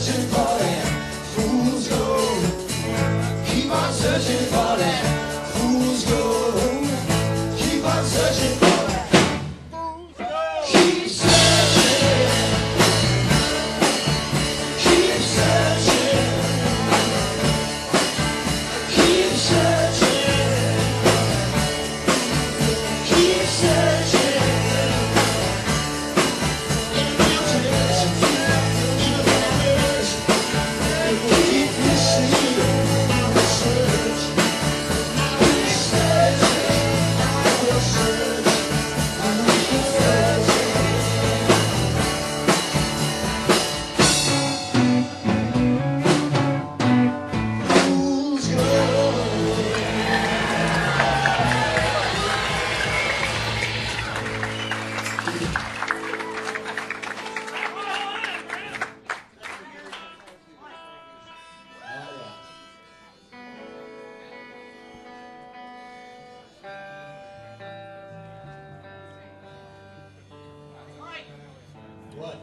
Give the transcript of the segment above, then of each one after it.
searching for that fool's gold. Keep on searching for that fool's gold. Keep on searching for that fool's gold. Keep searching. Keep searching. Keep searching. Keep searching. In the wilderness, in the valleys, keep listening. Search. Keep searching. I will search. I will search. Fool's gold. What?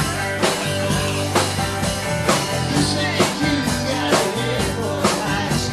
You say you gotta live for life's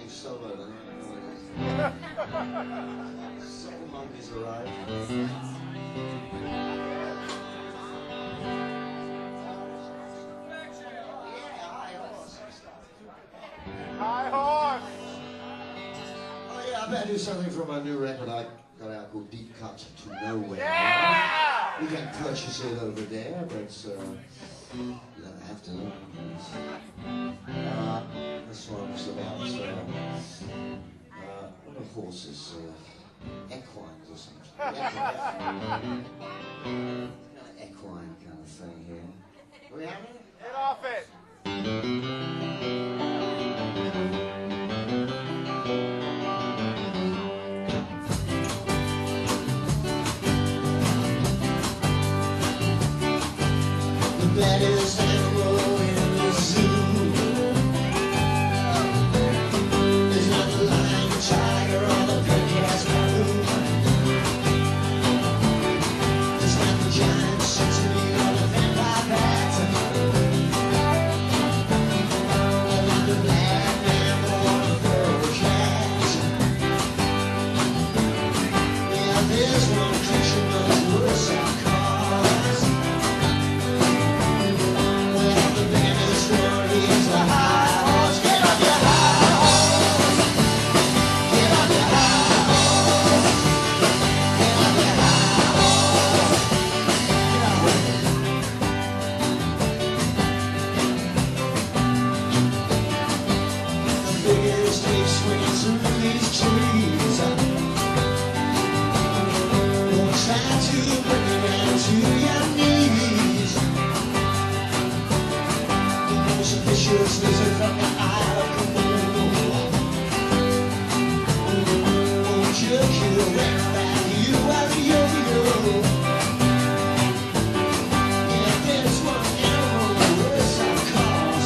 playing solo tonight. Soul monkeys arrived. High horse! Oh yeah, I better do something from a new record I got out called Deep Cut to Nowhere. Yeah! You can purchase it over there, but you don't have to. This one's about what are horses? Equines or something. Equine kind of thing here. Are we having it? Get off it! The baddest animal in the zoo is not the lion, the tiger, or the big-ass maroon. It's not the giant century or the vampire bat, or not the black man or the fur cat. Yeah, there's one creature much worse than cars. The baddest one is the high horse. Get on your high horse. Get on your high horse. Get on your high horse. The biggest big swings through these trees. Don't try to bring it down to your knees. Most vicious lizard from the Isle of Camus won't jerk you around like you are a yo-yo. Yeah, there's one animal worse than cars.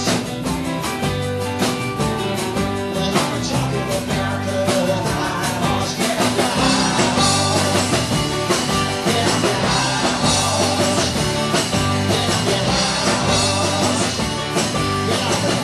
Well, I'm talking about the high horse. Get up the high horse. Get up the high horse. Get up the high horse. Get up the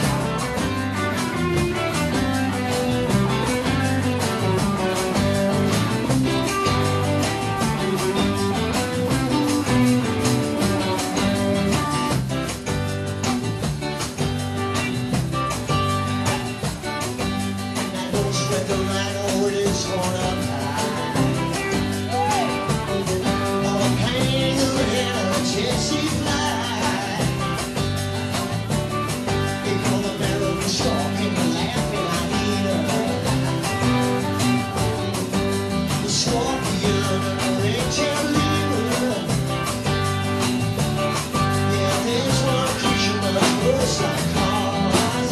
that horse with the rhino with his horn up high. Oh, a kangaroo and a Chelsea fly. They call the American shark and the laughing hyena. The scorpion and the red javelina. Yeah, there's one creature much worse than cars.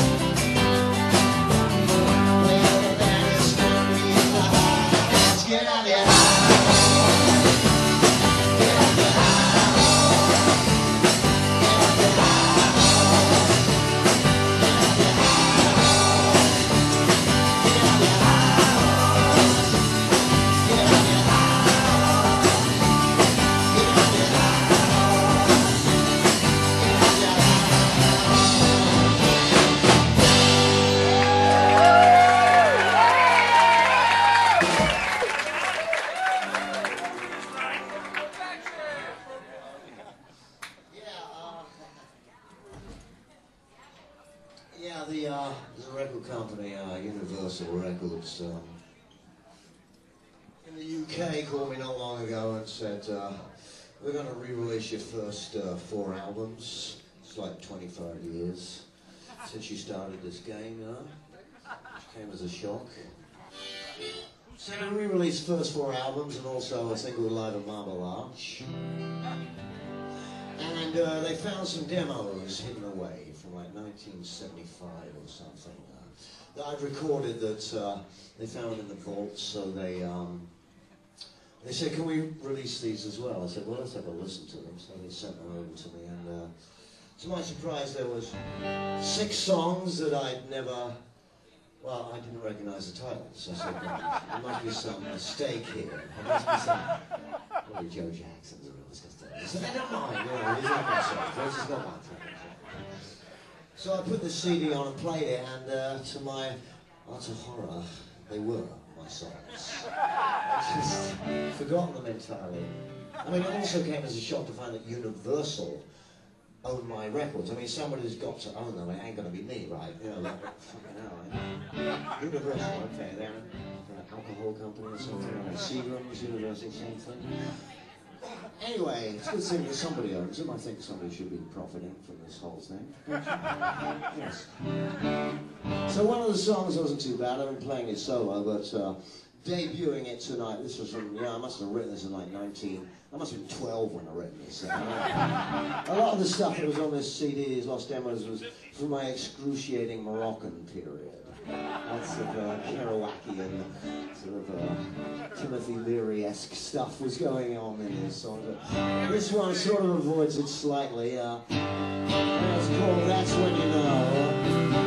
Well, the baddest one is the high horse. Get on your high horse. Get on your high horse. Get on your high horse. Get on your high horse. Get on your high horse. Get on your high horse. Get on your high horse. Get on your Yeah, there's a record company, Universal Records, in the UK called me not long ago and said, we're going to re-release your first 4 albums. It's like 25 years since you started this game, you know? Which came as a shock. So we re-released first 4 albums and also a single Live at Marble Arch. And they found some demos hidden away from like 1975 or something that I'd recorded that they found in the vaults. So they said, can we release these as well? I said, well, let's have a listen to them. So they sent them over to me, and to my surprise, there was 6 songs that I'd never. Well, I didn't recognize the titles. I said, well, there must be some mistake here. There must be some. Probably Joe Jackson's or all this kind of stuff. So they don't mind, you know, he's not myself. This is not my thing. So I put the CD on and played it, and to my Art of Horror, they were my songs. I just forgotten them entirely. I mean, it also came as a shock to find that Universal own my records. I mean, somebody's got to own them. It ain't going to be me, right? You know, like, fucking hell. Universal, okay, they're an alcohol company or something, like Seagram's, Universal, something. Anyway, it's a good thing that somebody owns them. I think somebody should be profiting from this whole thing. Yes. So one of the songs wasn't too bad. I've been playing it solo, but debuting it tonight, this was from, I must have written this in like I must have been 12 when I wrote this. A lot of the stuff that was on this CD, these Lost Demos, was from my excruciating Moroccan period. Lots of Kerouacian, sort of Timothy Leary-esque stuff was going on in this song. But this one sort of avoids it slightly. And it's called That's When You Know.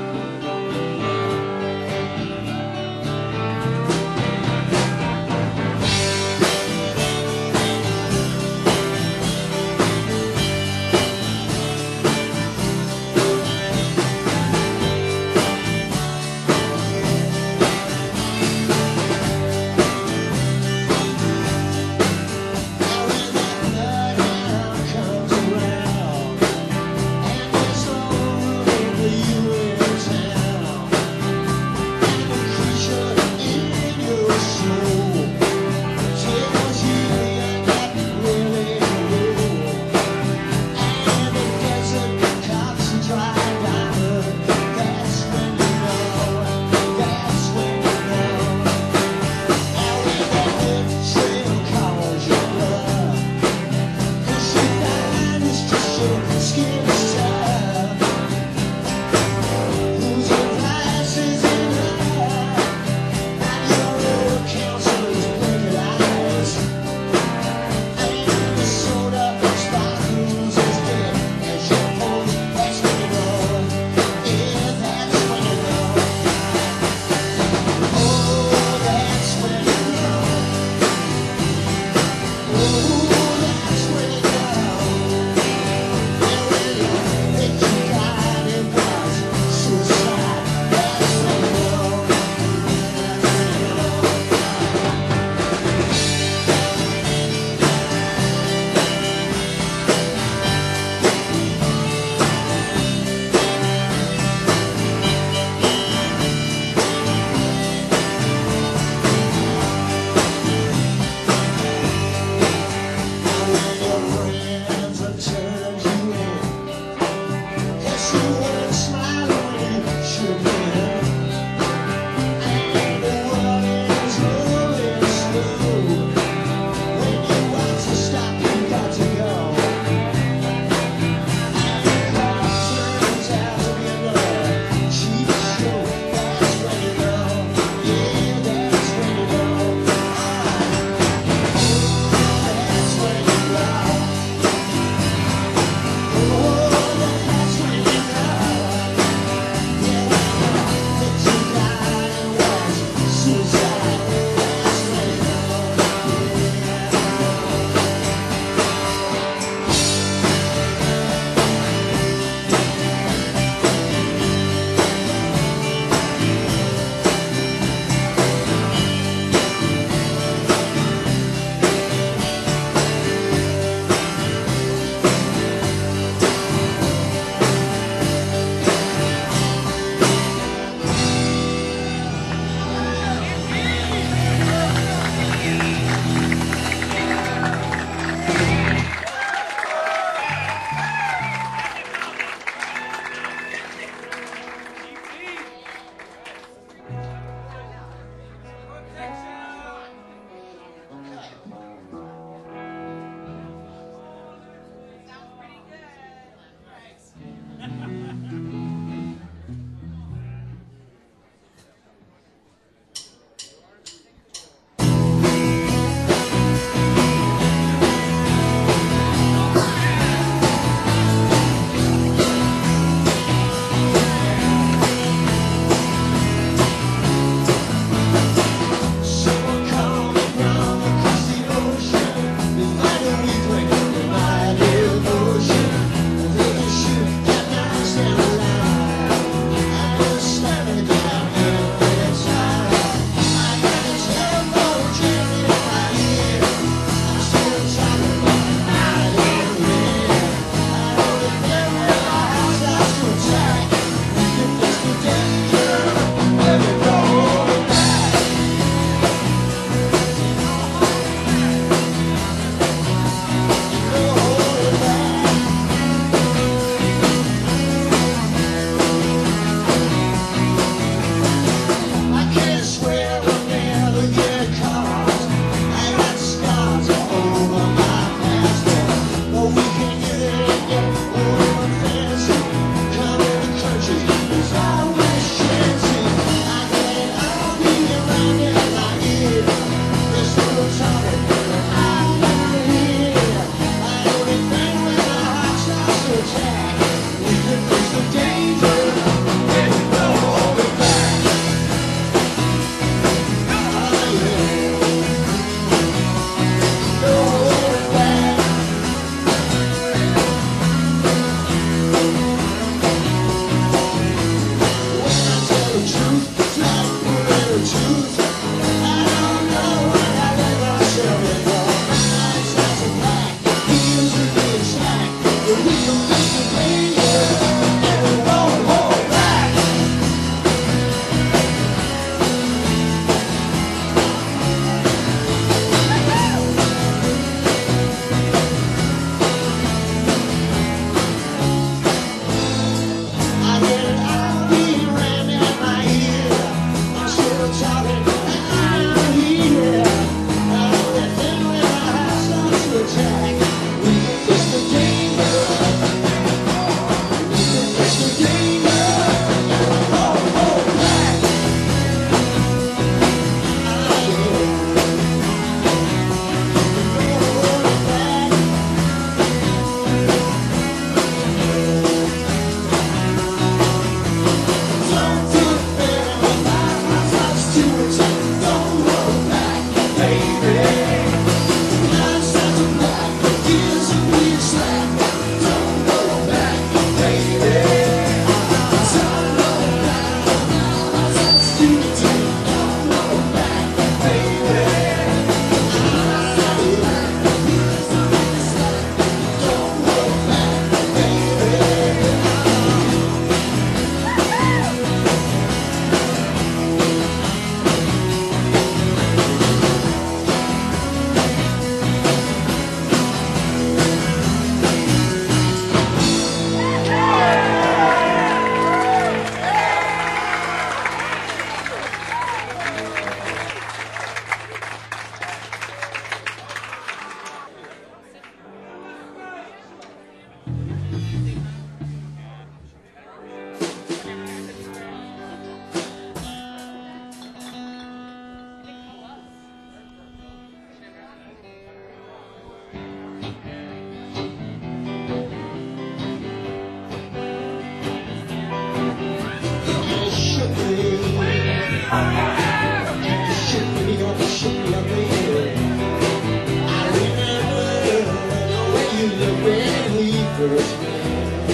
And you shook me up, baby. I remember when you looked when we first met.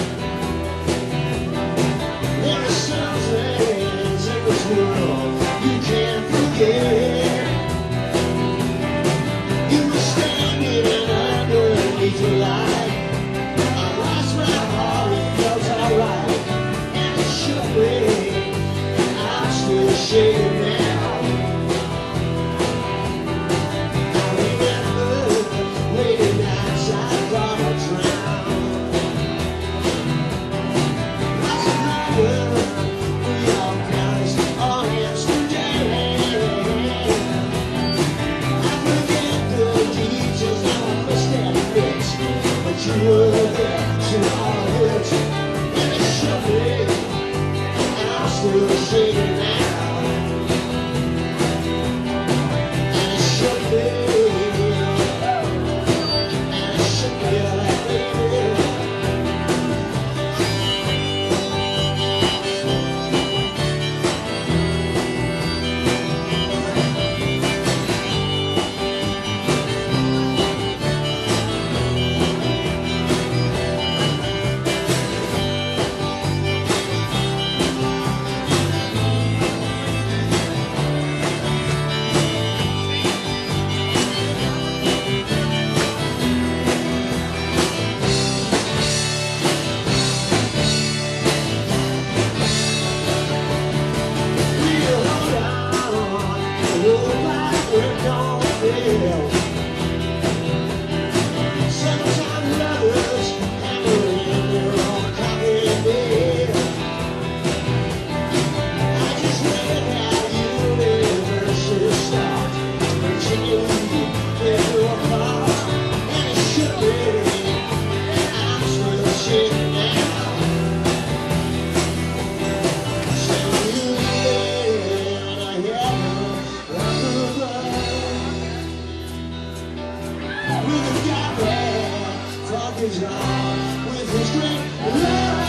There are some things in this world you can't forget. You were standing underneath the light. I lost my heart, it felt alright. And it shook me, and I'm still shaking now. I remember waiting outside for a drown. What's the matter? We all Paris or Amsterdam. I forget the details, now I must admit, but you were there to all it, and it shook me, and I'm still shaking now. And it shook me, and it shook me like baby. We'll hold on, hold like we're gonna fail. Sometimes lovers hammer in their own cocktail. I just read how universes start, continually play apart, and it shook me, and I'm still shaking now. So you live in a heaven above, with a guy that talk his heart with his great love.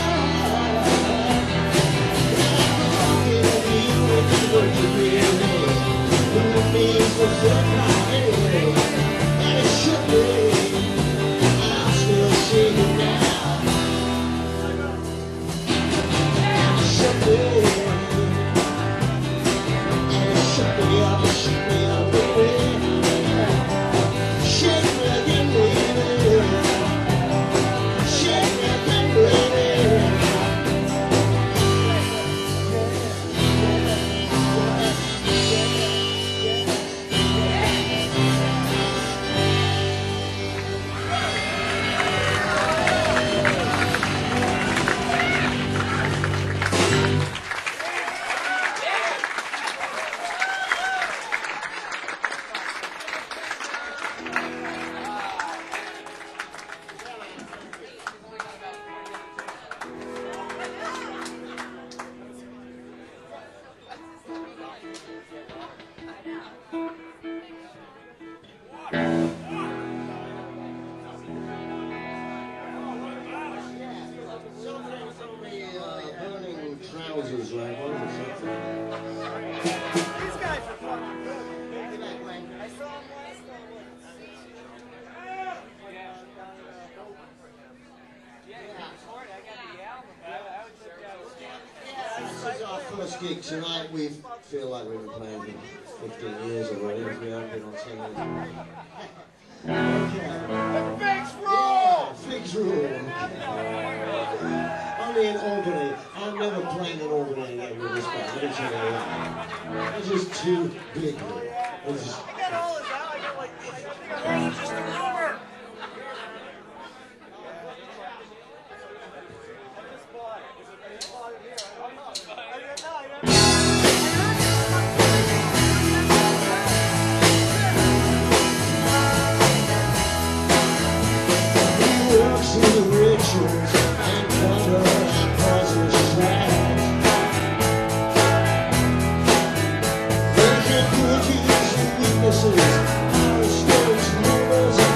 And I'm thinking of you and you were to be a man who means the third Friday. And it shook me, and I'm still shaking now. It shook me, and it shook me up, baby. Shake me again, baby. Shake me again, baby. Burning trousers, right? What is it? These guys are fucking good. I saw them last time. This is our first gig tonight. We feel like we've been playing for 15 years already. We haven't been on singing. Okay. Fix rule! Yeah, fix rule. Only in Albany. I'm never playing in Albany again with this band. Let me tell you that. It's just too big. It's just... I got all this out. I got like, I think I heard it's just a rumor. I just bought it. Is it bought it here? I don't know. I didn't know. He works through the rituals and wonder and causes strife. They can produce weaknesses, our stories, rumors,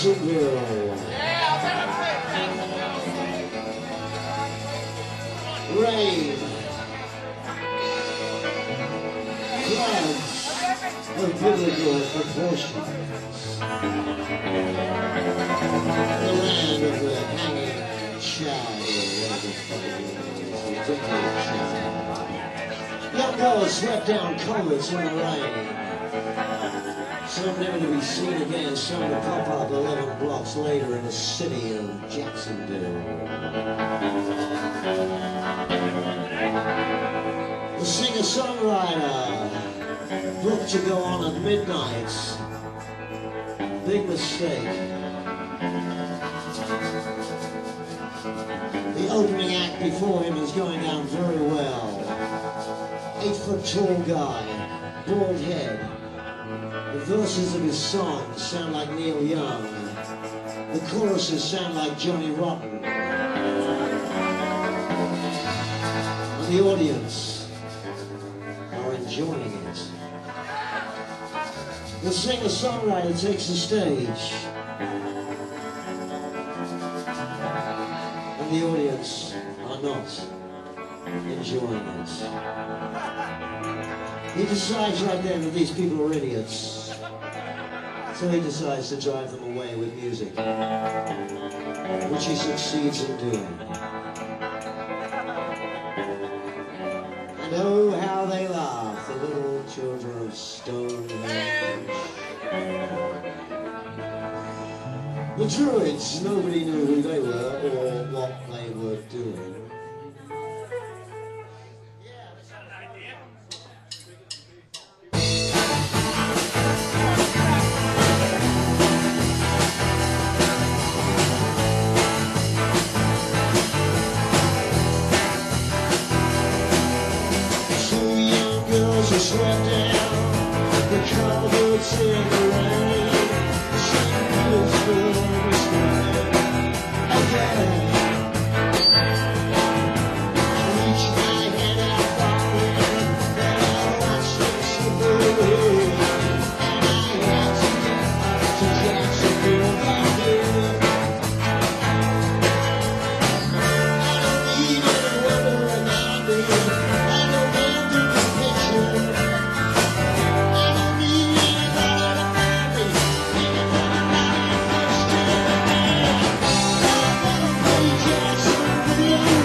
Jacksonville. Rain. Floods of biblical proportions. The land of the hanging child, or whatever the child. Young girls swept down culverts in the rain. Some never to be seen again, some to pop up 11 blocks later in the city of Jacksonville. The singer-songwriter booked to go on at midnight. Big mistake. The opening act before him is going down very well. 8-foot-tall guy, bald head. The verses of his songs sound like Neil Young. The choruses sound like Johnny Rotten. And the audience are enjoying it. The singer-songwriter takes the stage. And the audience are not enjoying it. He decides right then that these people are idiots. So he decides to drive them away with music, which he succeeds in doing. And oh, how they laugh, the little children of Stonehenge. The Druids, nobody knew who they were or what they were doing. Swept down the culverts in the rain. She was born this morning again. Reach my head out falling, then I watched it slowly. And I had to get to Jacksonville again. I don't need any wonder around me. I know when to be patient. Yeah.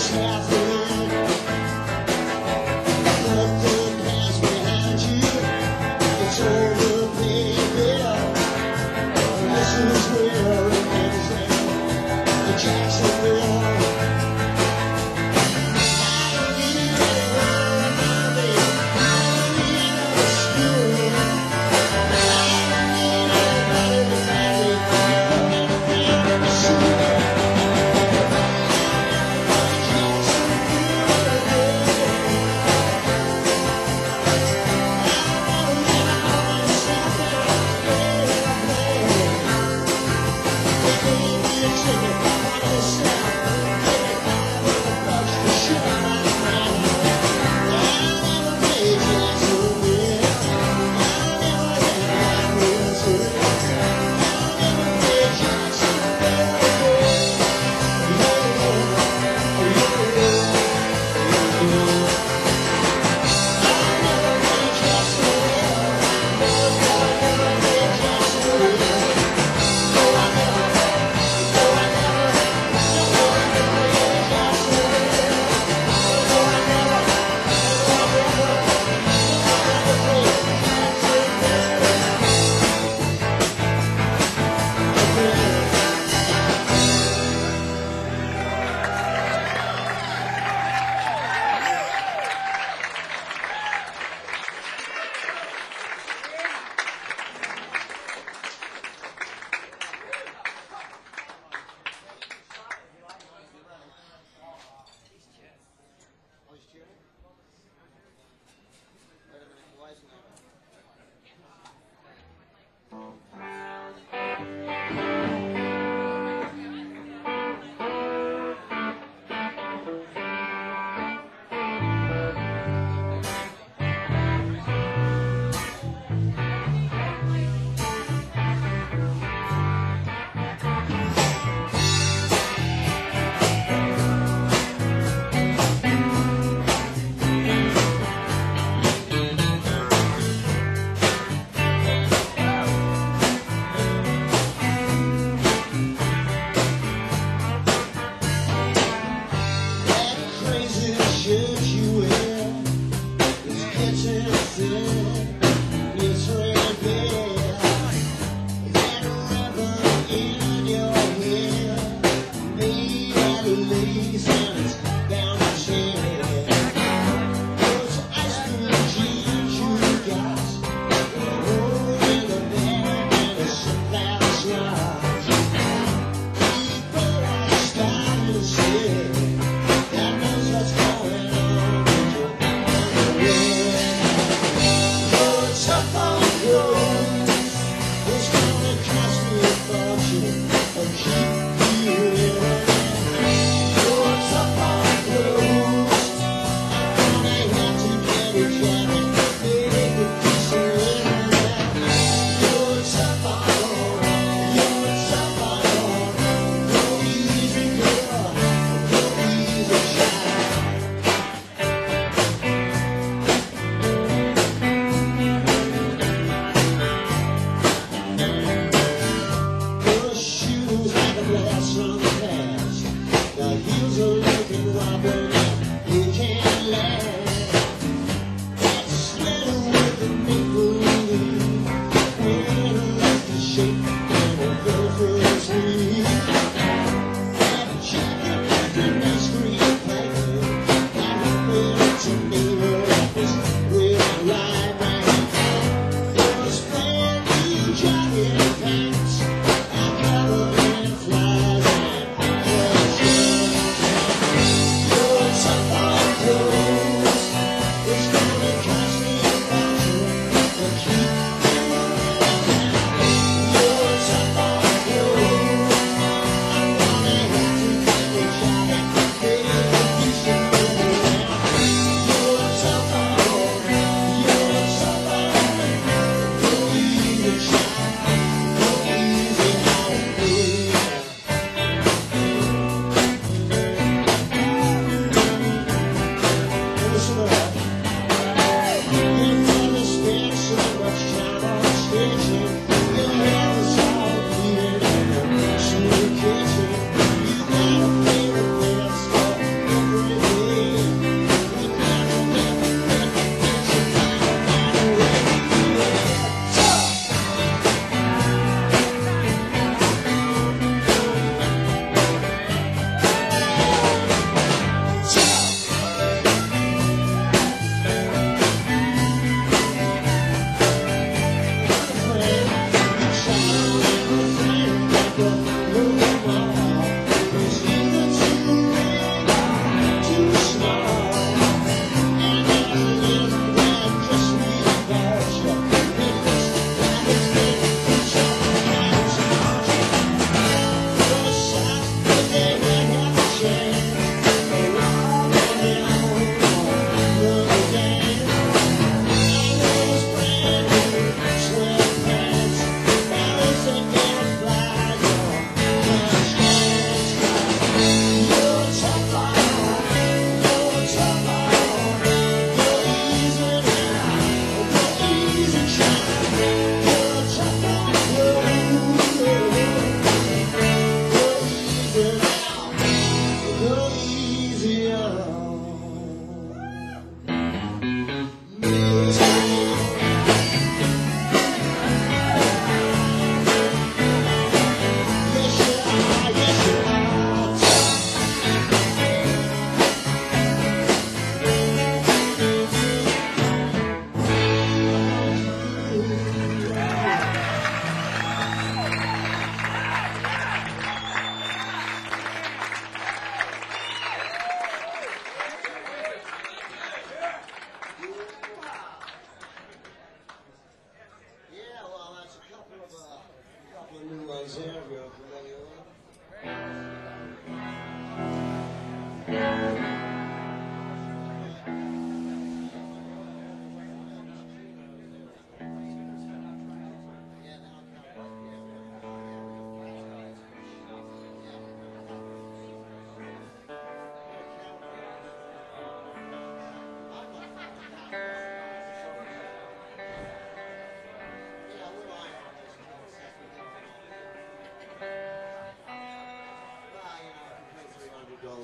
Keep you in. You're tough on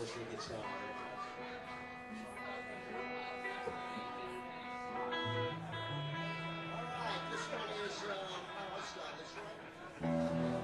virtual guitar. Alright, this one is, I'll start this one.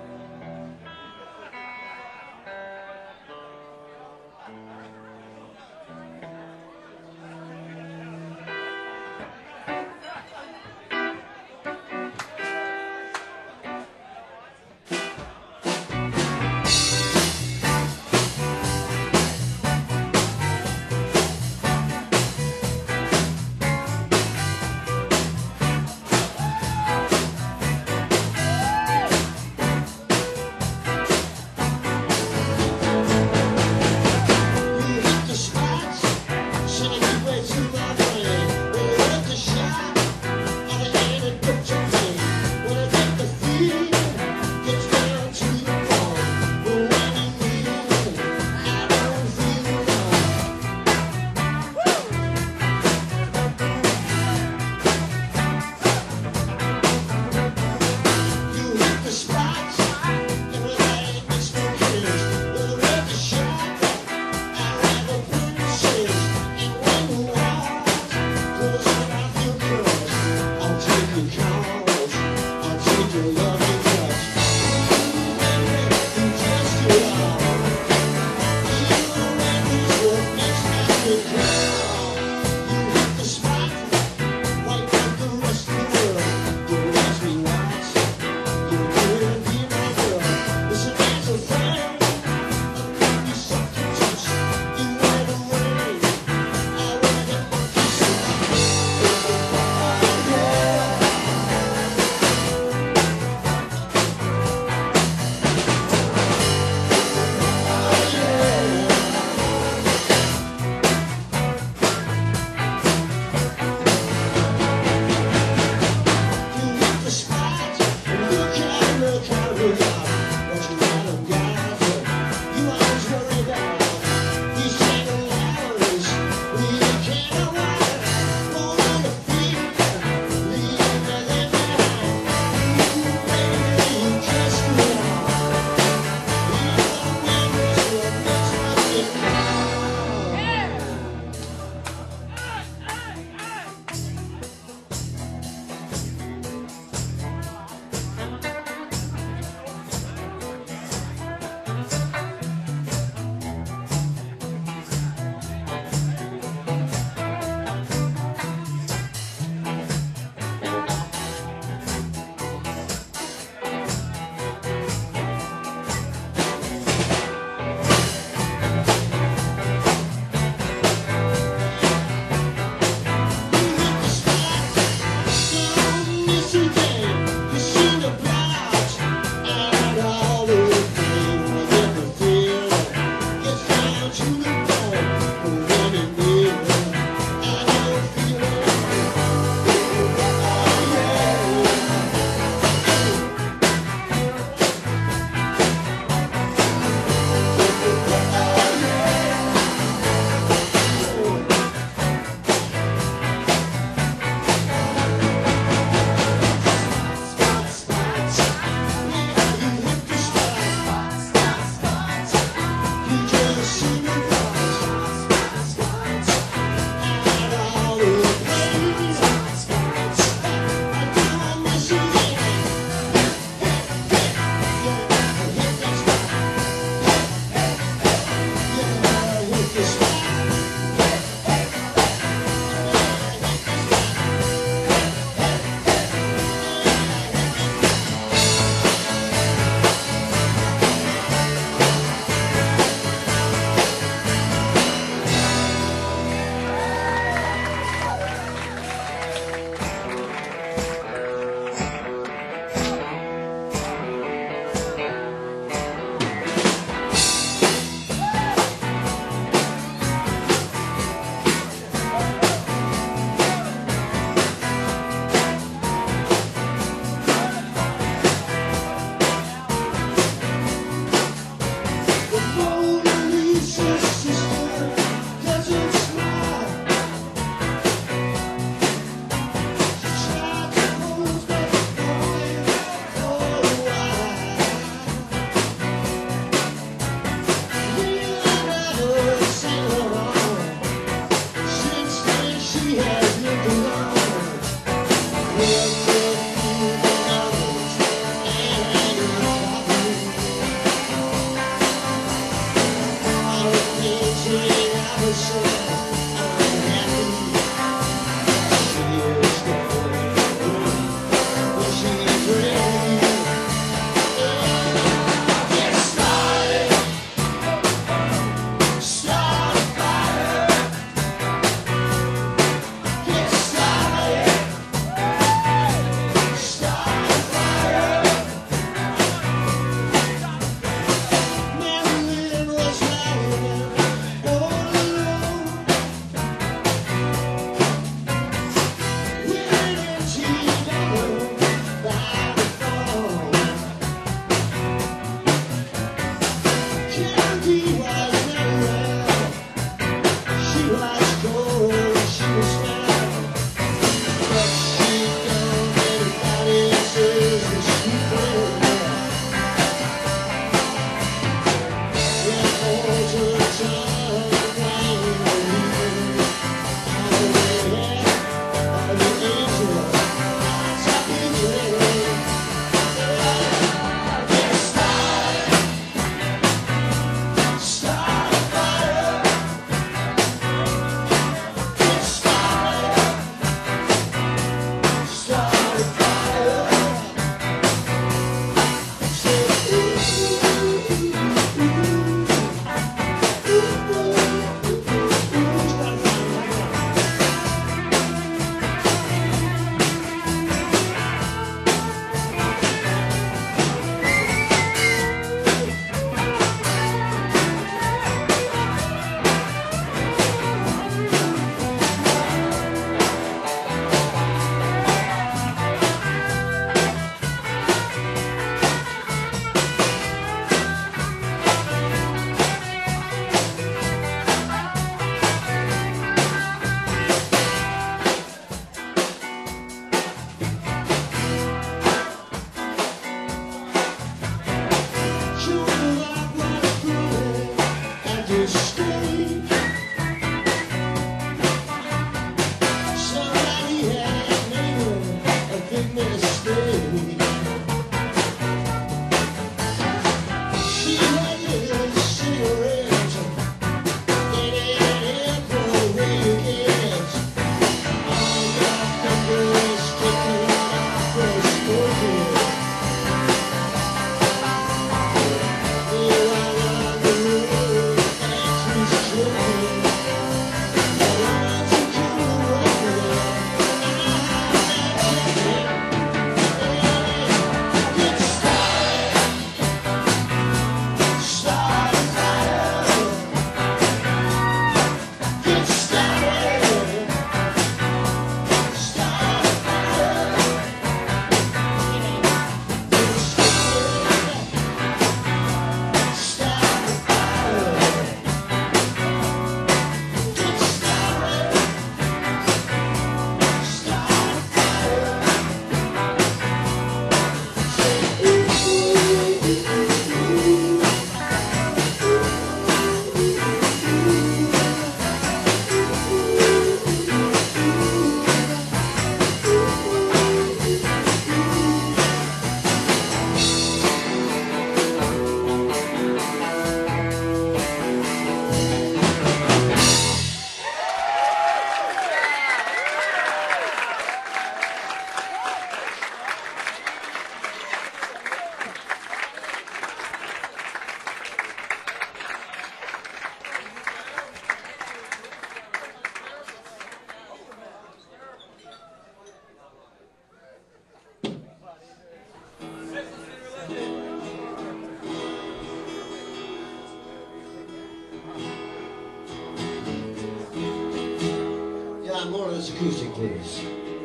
More of this acoustic, please.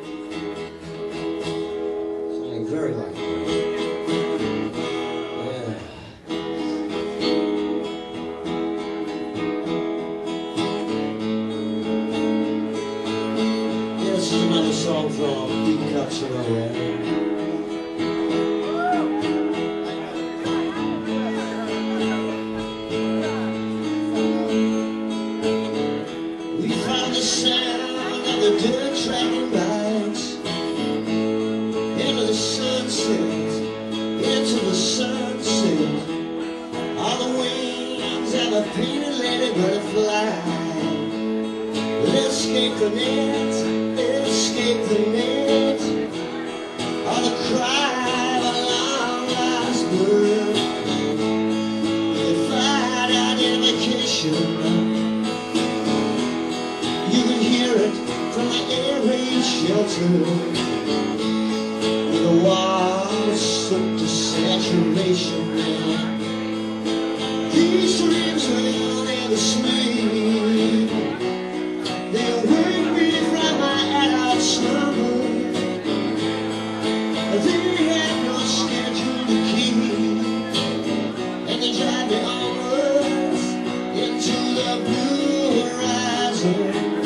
Something very light. Yeah. Yeah, this is another song from Deep Cuts in Nowhere. The dirt track rides into the sunset, into the sunset. All the wings of a painted lady butterfly. escape the net, escape the net, or the cry of a long-lost bird. They find identification. You can hear it from the air raid shelter. The walls soaked to saturation. These dreams will never sleep. They wake me from my adult slumber. They have no schedule to keep, and they drive me onwards into the blue horizon.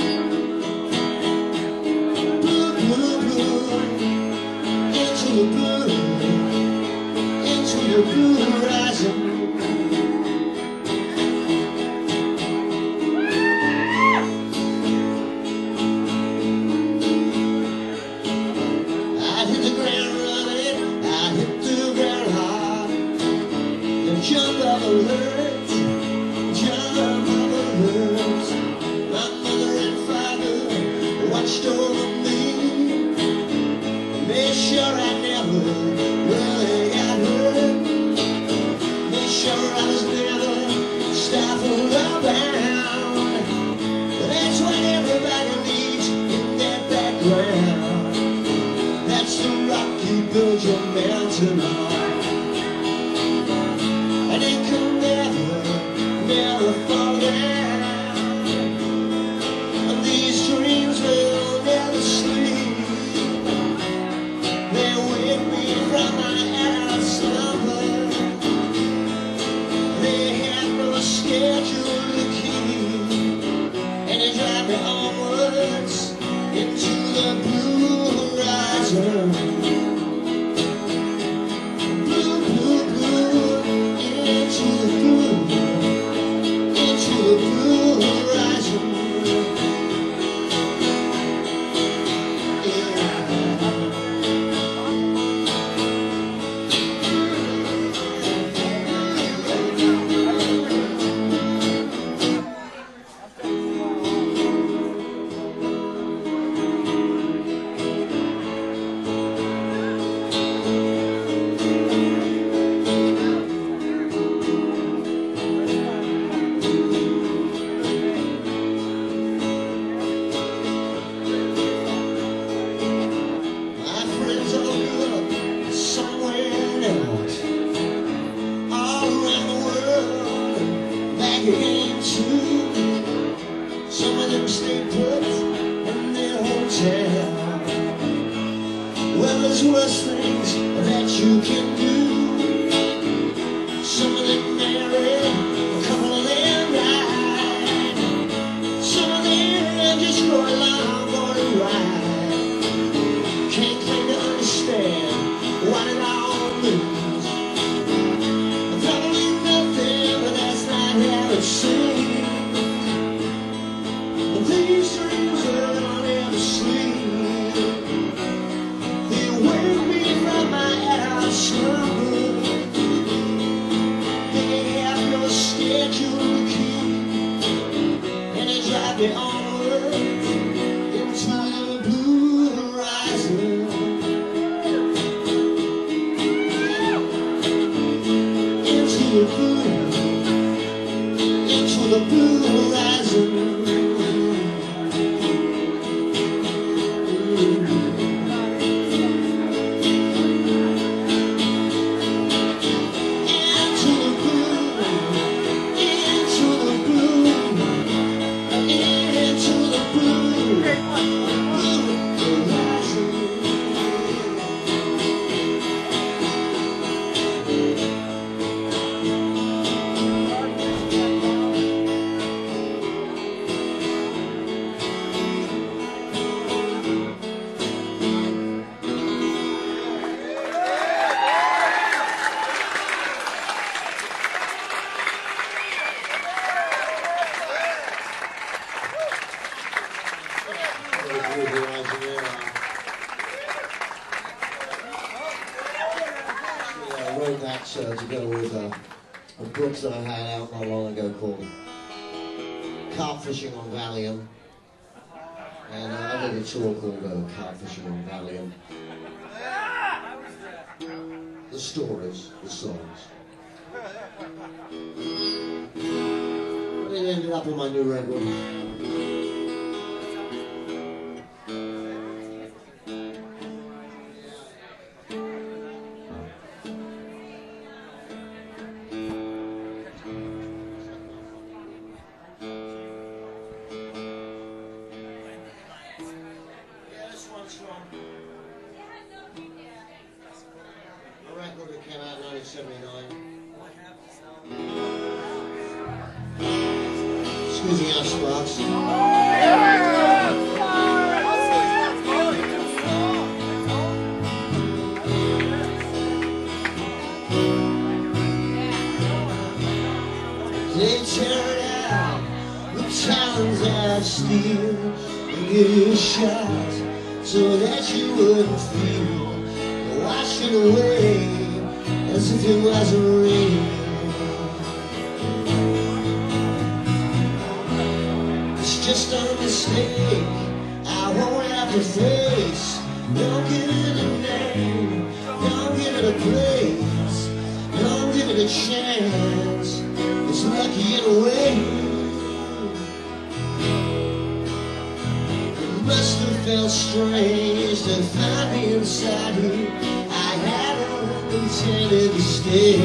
Blue, blue, blue, into the blue horizon. I hit the ground running, I hit the ground hard. And jump up alert, jump up alert. My mother and father watched over me, made sure I never really got hurt. Made sure I was never stifled or bound. That's what everybody needs in that background. That's the rock you build your mountain on. And it can never, never fall down. And these dreams will never sleep. They wake me from my adult slumber. They have no schedule to keep, and they drive me onwards into the blue horizon. Blue, blue, blue, into the blue horizon. My friends all grew up somewhere else, all around the world, back again too. Some of them stay put in their hotel. Well, there's worse things that you can do. Some of them married, a couple of them died. Some of them just go along for the ride. Can't claim to understand what it all means. Probably nothing, but that's not how it seems. These dreams will never sleep. They wake me from my adult slumber. They have no schedule to keep, and they drive me onward into the blue horizon. Into the blue horizon. I wrote that to go with a book that I had out not long ago called Carp Fishing on Valium. And I did a tour called Car Fisherman Valley, and the stories, the songs. But it ended up on my new record. A record that came out in 1979. Excuse me, out Sparks. They turn out the towns of steel and give you a shot so that you wouldn't feel washing away as if it wasn't real. It's just a mistake I won't have to face. Don't give it a name, don't give it a place, don't give it a chance. It's lucky in a way. It must have felt strange to find me inside you. I hadn't intended to stay.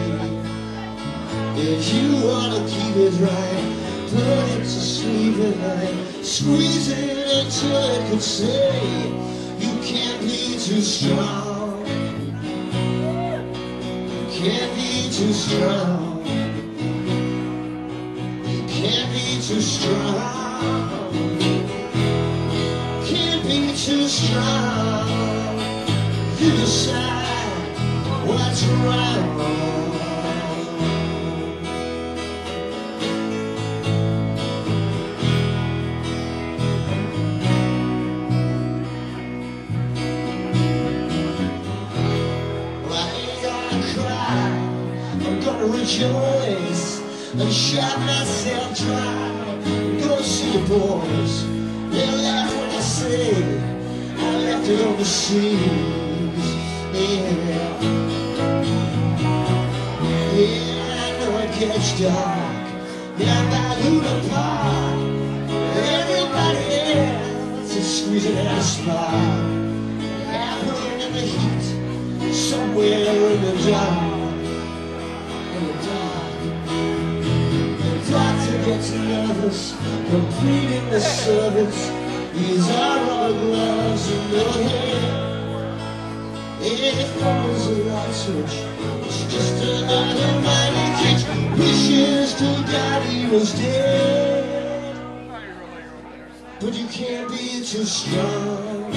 If you wanna keep it right, put it to sleep at night. Squeeze it until it could say, you can't be too strong. You can't be too strong. You can't be too strong. Can't be too strong. You decide what's wrong. Well, I ain't gonna cry, I'm gonna rejoice and shout myself dry. Go see the boys, they'll laugh when I say I left it overseas. Yeah, I know it gets dark down by Luna Park. Everybody else is squeezing at a spark. Happening in the heat, somewhere in the dark. In the dark. The doctor gets nervous, completing the service. These are all gloves in your hand. It follows a light switch. It's just another mighty kick. Wishes to God he was dead. But you can't be too strong.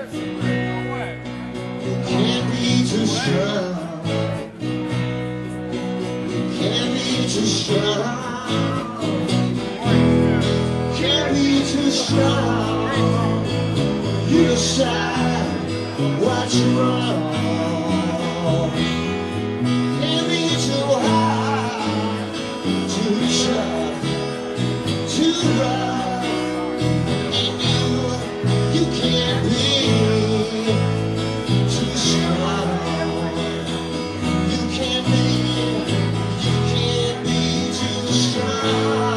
You can't be too strong. You can't be too strong. Can't be too strong. You decide what's wrong. Can't be too hard, too tough, too rough. And you can't be too strong. You can't be too strong.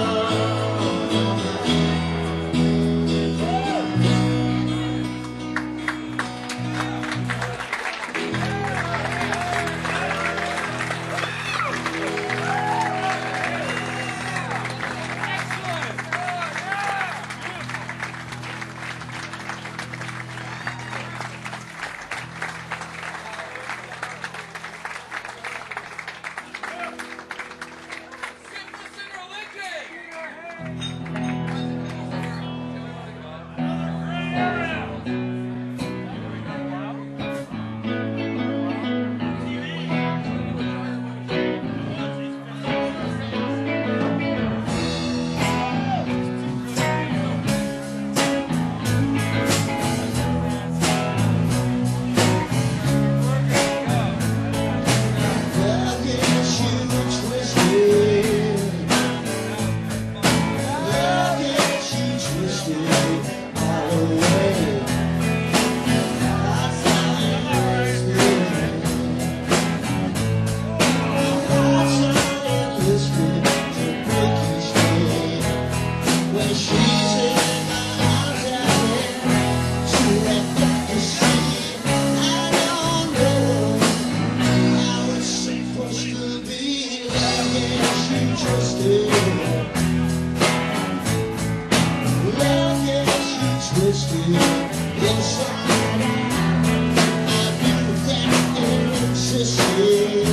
existed inside. I knew that it existed.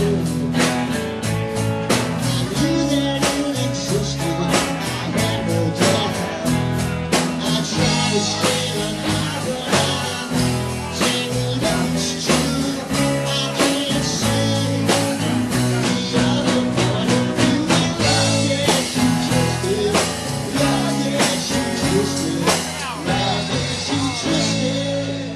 I knew that it existed. I had no doubt. I tried to stay alive, but I'm tangled up. It's true. I can't see the other point of view. Love, yes, you twisted. Love, yes, you twisted. Love, yes, you twisted.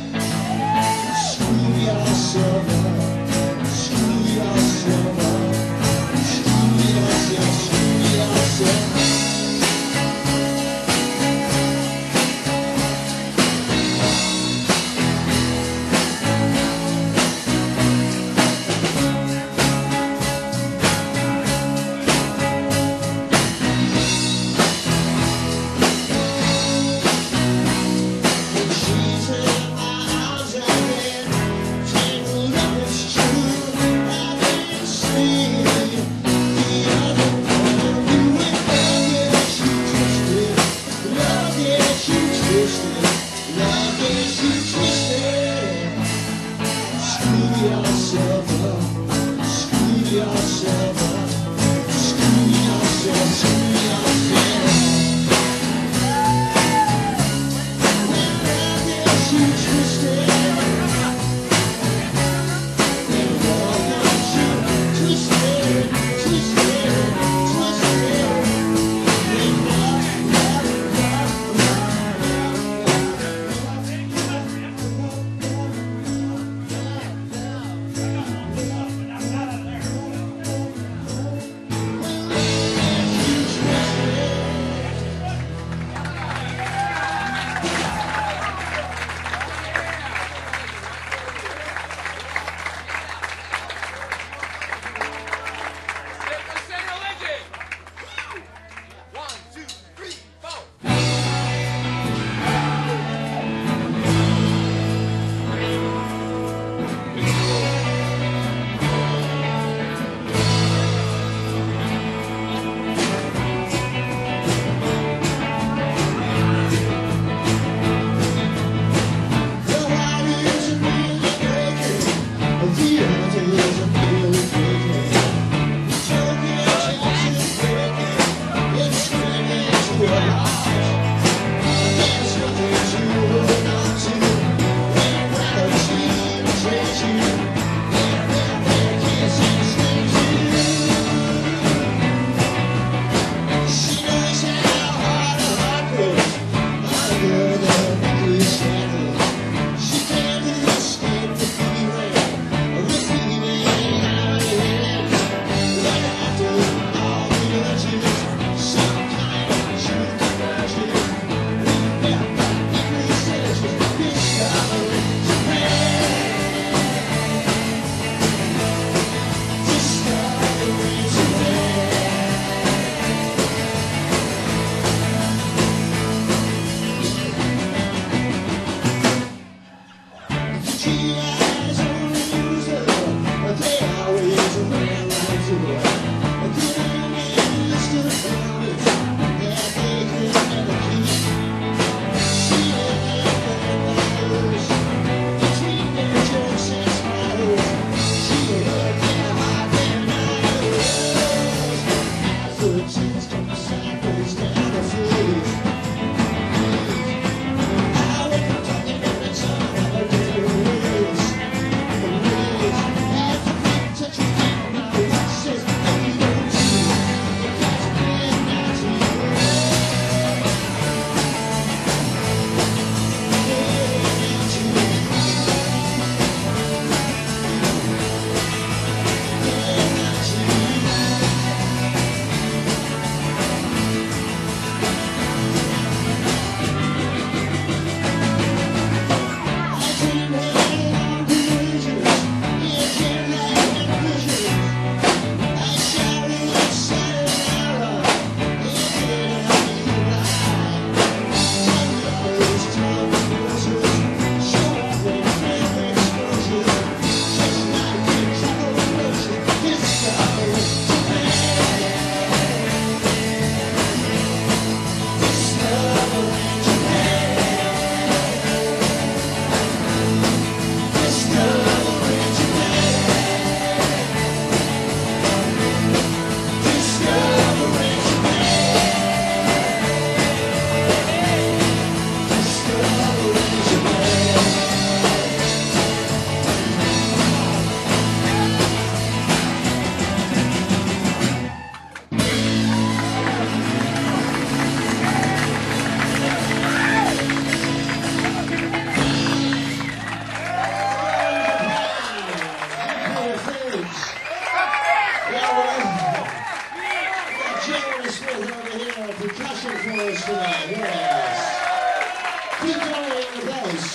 Pete Donnelly on the bass.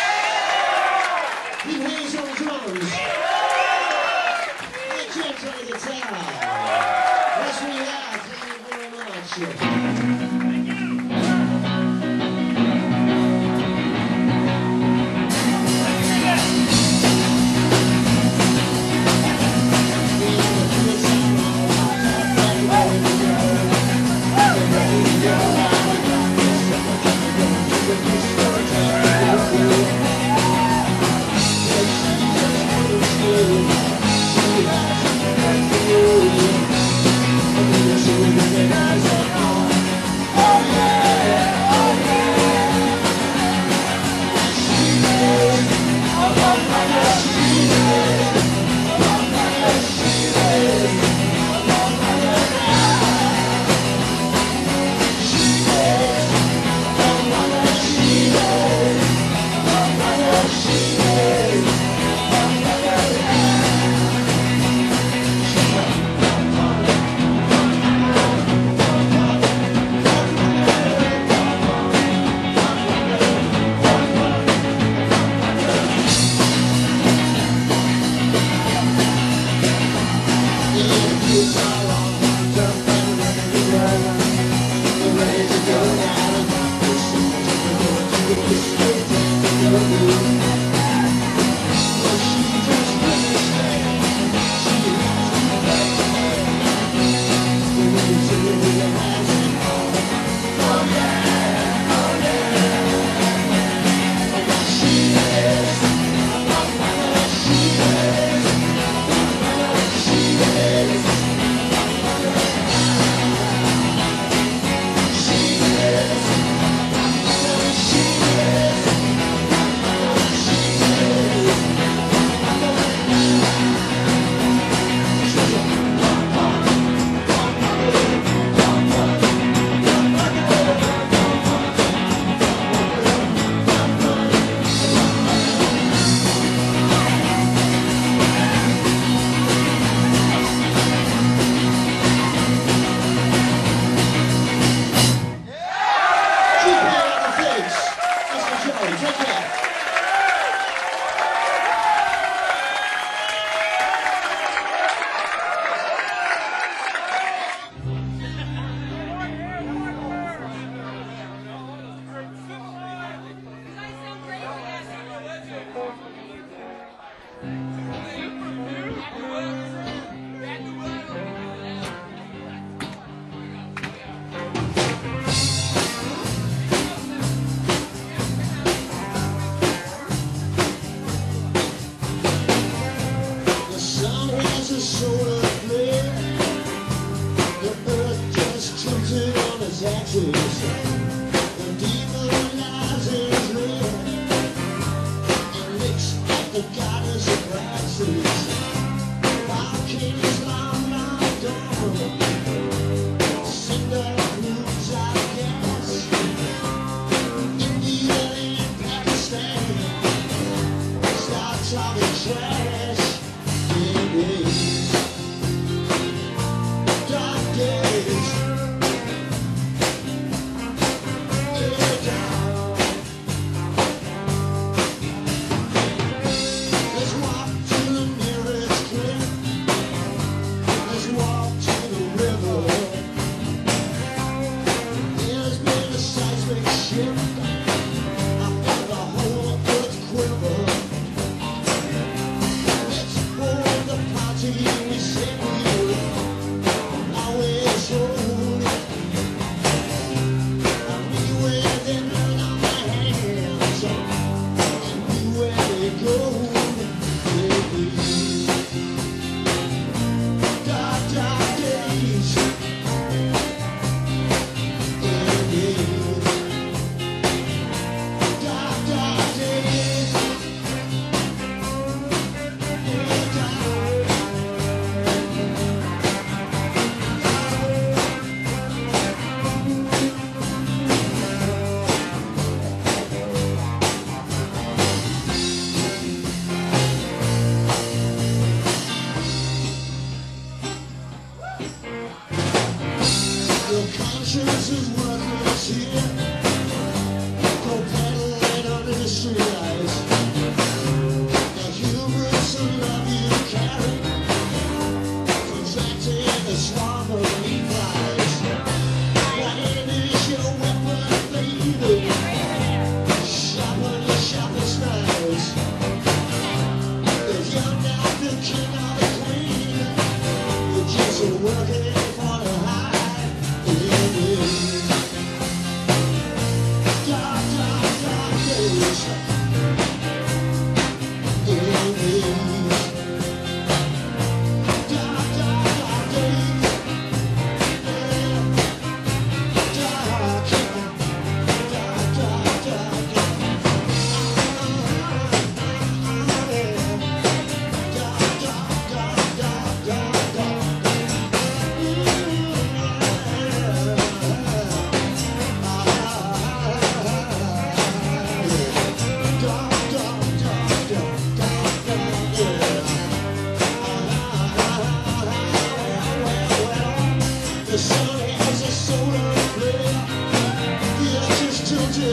Pete Hayes on the drums. Nick James on the guitar. That's what we have. Thank you very much. You're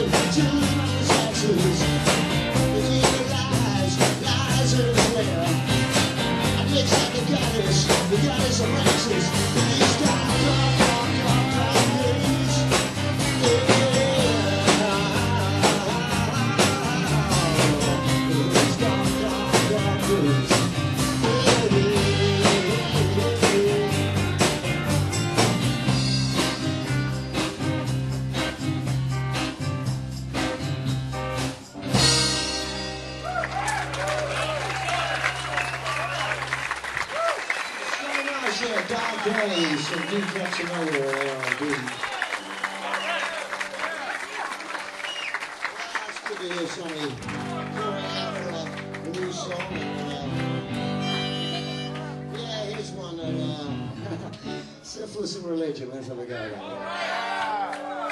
Syphilis and religion, let's have a go at that.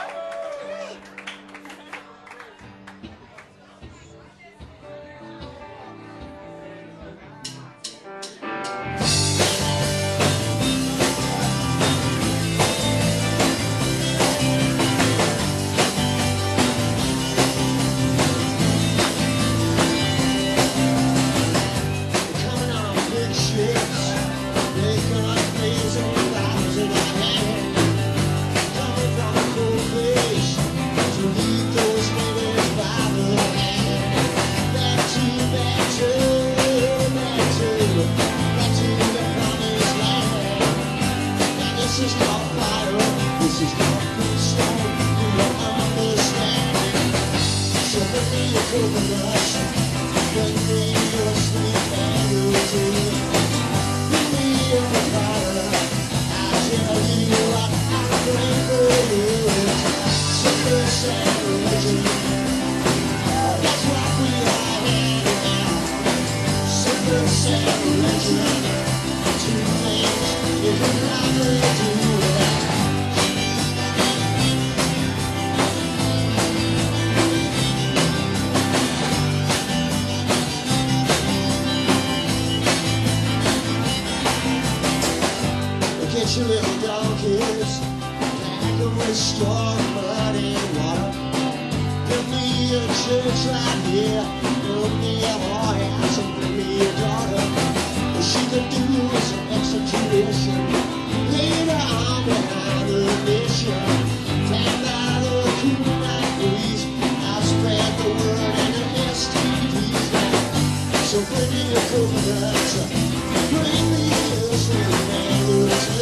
Your little donkeys, pack them with straw, mud, and water. Give me a church right here, build me a whorehouse, and bring me a daughter. What she could do is an execution, later on behind the mission. Tagged by the cool night breeze, I'll spread the word and the STDs. So bring me a coconuts, bring me a sweet mangoes.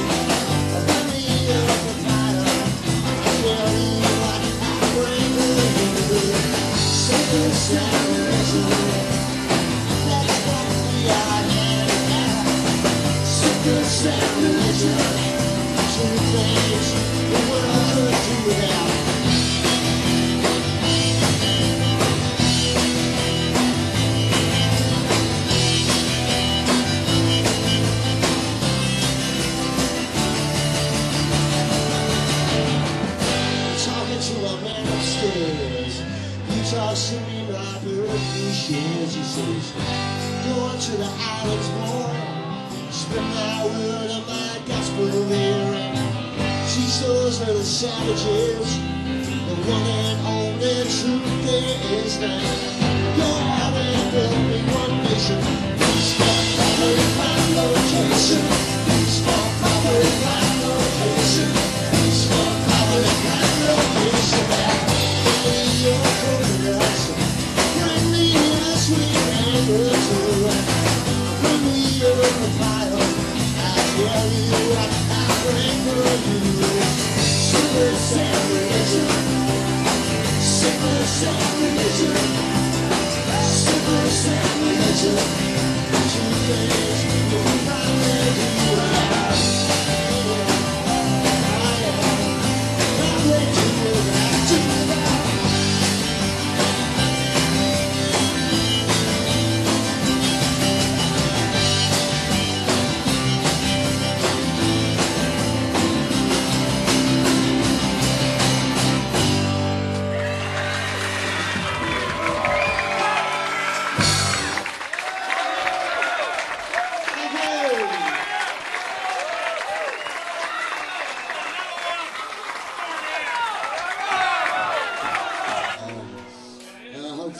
Talks to me about birthday shares, he says, going to the islands more, spread my word and my gospel there, and teach those little savages the one and only truth there is now. Go out and build me one nation, peace for poverty, find location, peace for poverty, find location, peace for poverty, find location. Your coconuts, bring me a sweet mango too. Bring me over fire, I tell you what I bring for you. Sickness and religion, sickness and religion, sickness and religion. Two things you can finally do.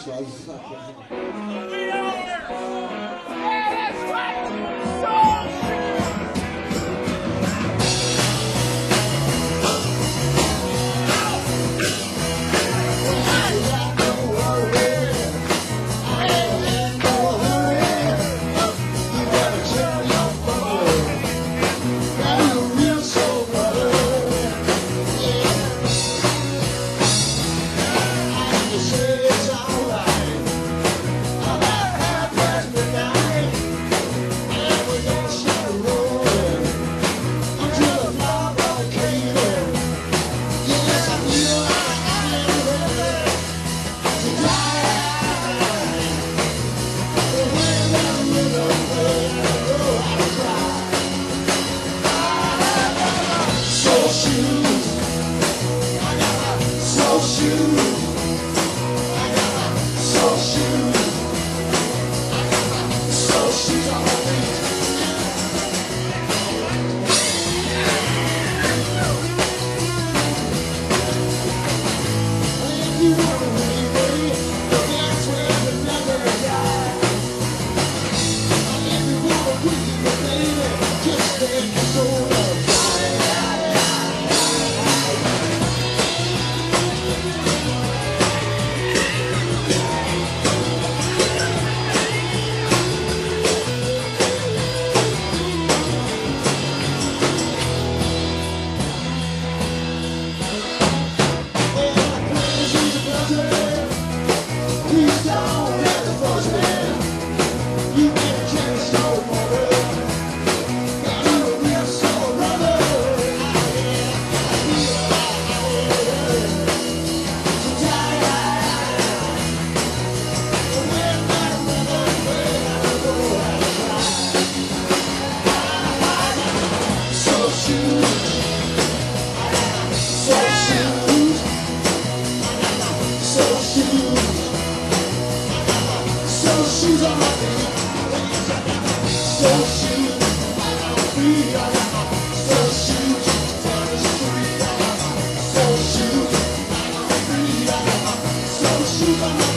so fucking... Shoes on